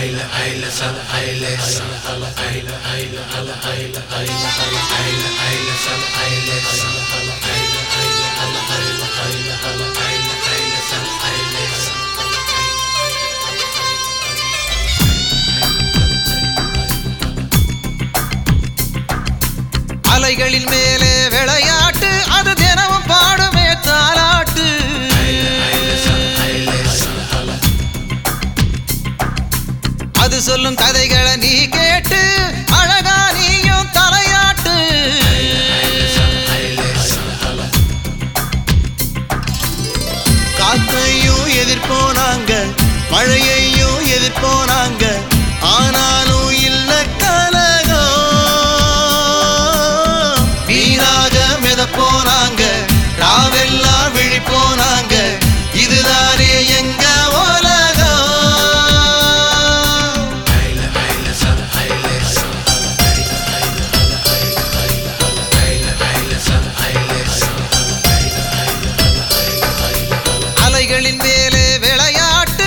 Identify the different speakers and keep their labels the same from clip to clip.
Speaker 1: அலைகளின் மேலே விளையாட்டு அது தினமும் பாடுமே தாலாட்டு அது சொல்லும் கதைகளை நீ கேட்டு அழகா நீயும் தலையாட்டு
Speaker 2: காத்தையும் எதிர்ப்போனாங்க மழையையும் எதிர்ப்போனாங்க ஆனாலும் இல்ல கலகம் வீராக மிதப்போனாங்க ராவெல்லாம் விழிப்போனாங்க இதுதானே எங்க உலகம்
Speaker 1: அலைகளின் மேலே விளையாட்டு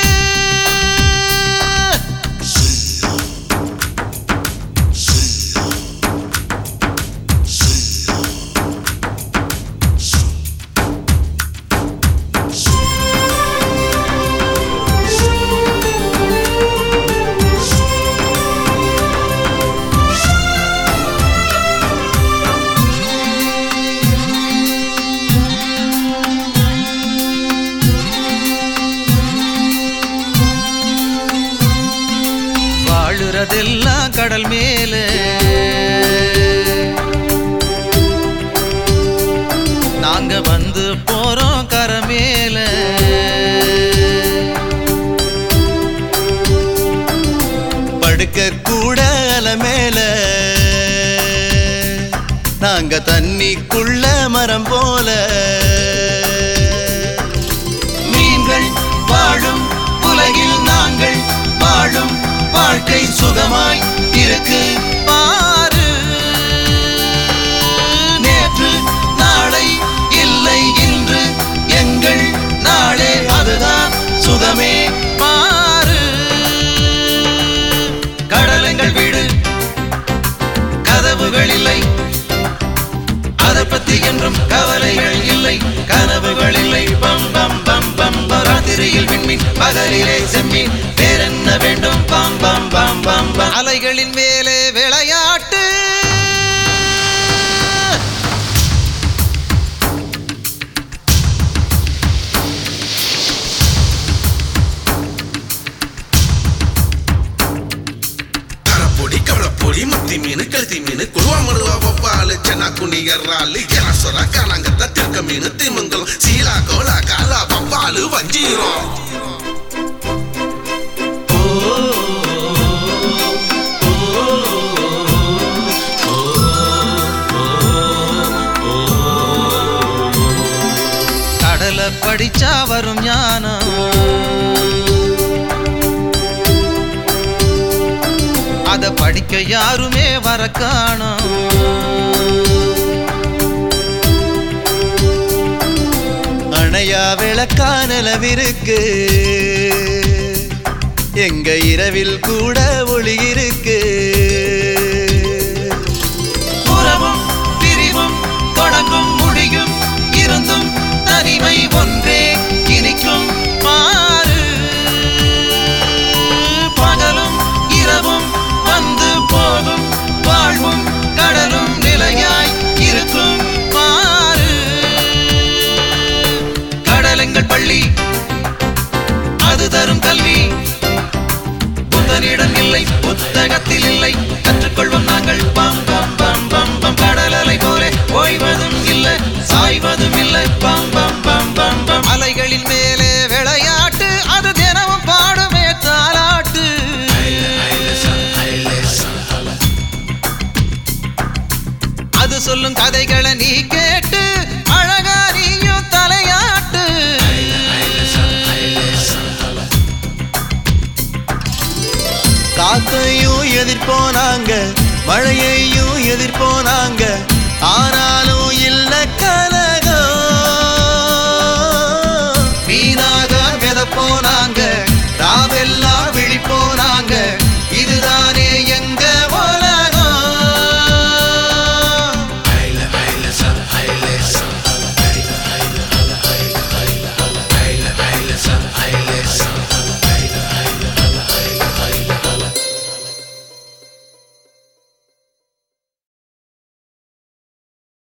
Speaker 1: வாழுறதெல்லாம் கடல் மேலே நாங்க வந்து போறோம் கரை மேலே
Speaker 2: படுக்க கூட அலை மேல நாங்க தண்ணிக்குள்ள மரம் போல மீன்கள் வாழும் உலகில் நாங்கள் வாழும் வாழ்க்கை சுகமாய் இருக்கு
Speaker 1: பாரு
Speaker 2: நேற்று நாளை இல்லை இன்று எங்கள் நாளே அதுதான் சுகமே
Speaker 1: பாரு
Speaker 2: கடலங்கள் வீடு கதவுகள் இல்லை அதை பத்தி என்றும் கவலைகள் இல்லை கனவுகள் இல்லை பம் பம் பம் பம் ராத்திரியில் விண்மீன் பகலிலே செம்மீன் வேறென்ன வேண்டும் பம் பம் பம் பம் பம்
Speaker 1: அலைகளின் மேலே விளையாட்டு
Speaker 3: கரப்பொடி கவளப்பொடி மத்தி மீன் கழுத்தி மீன் குழுவா மழுவா வவ்வாலு சென்னா குனியறாலு எரசொரா காணாங்கத்த திருக்க மீன் திமுங்கலம் சீலா கோலா காலா வவ்வாலு வஞ்சீரம்
Speaker 1: கடலை படிச்சா வரும் ஞானம் அத படிக்க யாருமே வர காணோம்
Speaker 2: அணையா விளக்கா நிலவிருக்கு எங்க இரவில் கூட ஒளி இருக்கு
Speaker 1: உறவும் பிரிவும் தொடங்கும் முடியும் இருந்தும் தனிமை ஒன்றே இனிக்கும் மாறு பகலும் இரவும் வந்து போகும் வாழ்வும் கடலும் நிலையாய் இருக்கும் மாறு கடலெங்கள் பள்ளி அது தரும் கல்வி புத்தனிடம் இல்லை புத்தகத்தில் இல்லை கற்றுக்கொள்வோம் நாங்கள் பம் பம் பம் பம் பம் கடல் அலை போலே ஓய்வதும் இல்லை சாய்வதும் இல்லை பம் பம் பம் பம் பம் அலைகளின் மேலே விளையாட்டு அது தினமும் பாடுமே தாலாட்டு அது சொல்லும் கதைகளை நீ கேட்டு அழகா நீயும் தலையாட்டு
Speaker 2: காத்தையும் எதிர்ப்போனாங்க மழையையும் எதிர்ப்போனாங்க ஆனாலும் இல்ல கலகம்
Speaker 1: வீணாக மிதப்போனாங்க